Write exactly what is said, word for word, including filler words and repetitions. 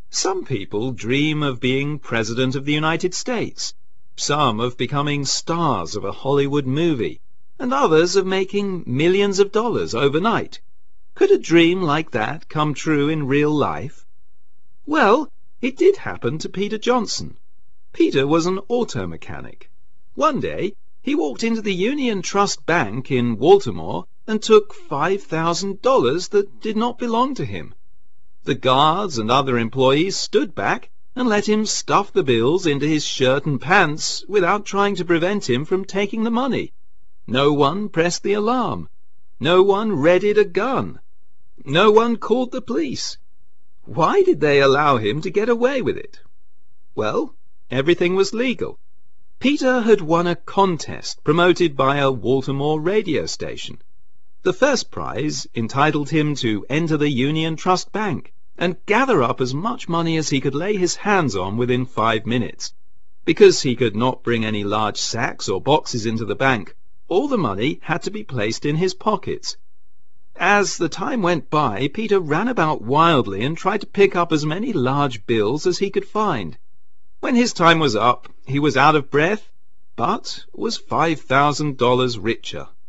Some people dream of being President of the United States, some of becoming stars of a Hollywood movie, and others of making millions of dollars overnight. Could a dream like that come true in real life? Well, it did happen to Peter Johnson. Peter was an auto mechanic. One day, he walked into the Union Trust Bank in Baltimore and took five thousand dollars that did not belong to him. The guards and other employees stood back and let him stuff the bills into his shirt and pants without trying to prevent him from taking the money. No one pressed the alarm. No one readied a gun. No one called the police. Why did they allow him to get away with it? Well, everything was legal. Peter had won a contest promoted by a Baltimore radio station. The first prize entitled him to enter the Union Trust Bank and gather up as much money as he could lay his hands on within five minutes. Because he could not bring any large sacks or boxes into the bank, all the money had to be placed in his pockets. As the time went by, Peter ran about wildly and tried to pick up as many large bills as he could find. When his time was up, he was out of breath, but was five thousand dollars richer.